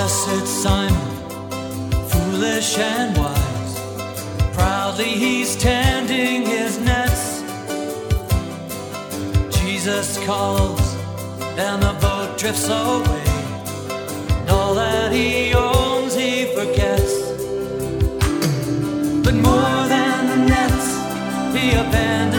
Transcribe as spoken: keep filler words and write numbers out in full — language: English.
Blessed Simon, foolish and wise, proudly he's tending his nets. Jesus calls, and the boat drifts away, and all that he owns he forgets. But more than the nets, he abandons